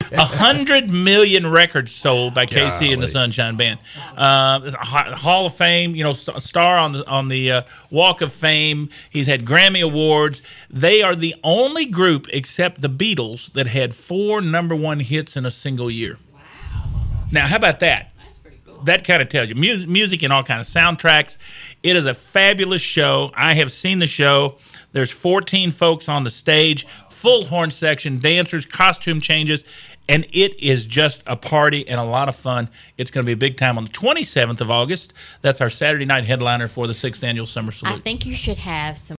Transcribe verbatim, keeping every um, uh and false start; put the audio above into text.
A hundred million records sold by K C and the Sunshine Band. Uh, Hall of Fame, you know, star on the on the uh, Walk of Fame. He's had Grammy Awards. They are the only group, except the Beatles, that had four number one hits in a single year. Wow! Now, how about that? That's pretty cool. That kind of tells you music, music and all kind of soundtracks. It is a fabulous show. I have seen the show. There's fourteen folks on the stage, full horn section, dancers, costume changes, and it is just a party and a lot of fun. It's going to be a big time on the twenty-seventh of August. That's our Saturday night headliner for the sixth Annual Summer Salute. I think you should have some